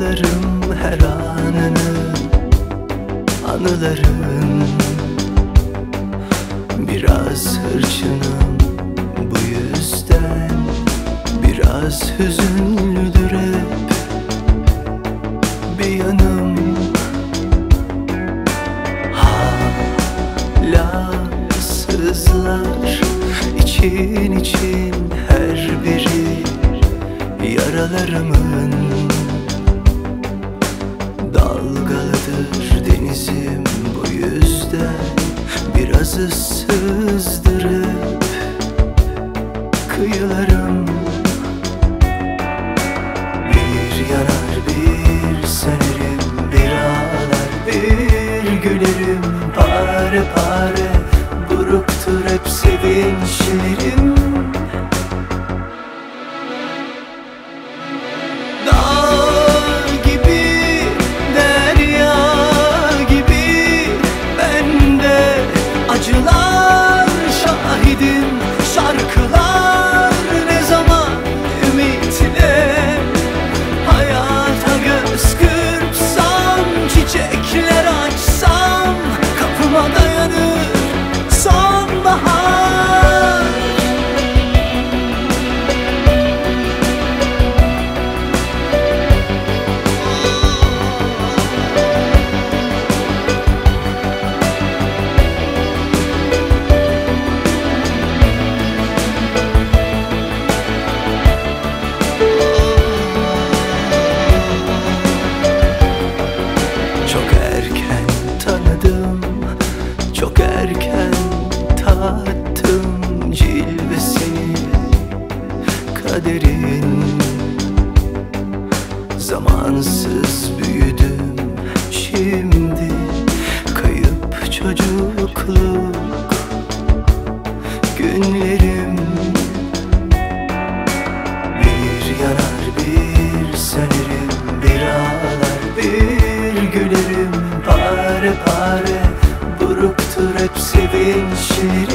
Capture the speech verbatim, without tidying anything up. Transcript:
Hatırlarım her anını, anıların. Biraz hırçınım bu yüzden, biraz hüzünlüdür hep bir yanım. Hala sızlar için için her biri yaralarımın. Dalgalıdır denizim bu yüzden, biraz ıssızdır hep kıyılarım. Bir yanar bir sönerim, bir ağlar bir gülerim. Pare pare buruktur hep sevinçlerim. Acılar şahidim, şarkılar ne zaman ümitle. Hayata göz kırpsam, çiçekler açsam, kapıma dayanır sonbahar. Çok erken tattım cilvesini, kaderin. Zamansız büyüdüm şimdi, kayıp çocukluk günlerim. Bir yanar bir sönerim, bir ağlar bir gülerim. Pare pare buruktur hep sevinçlerim.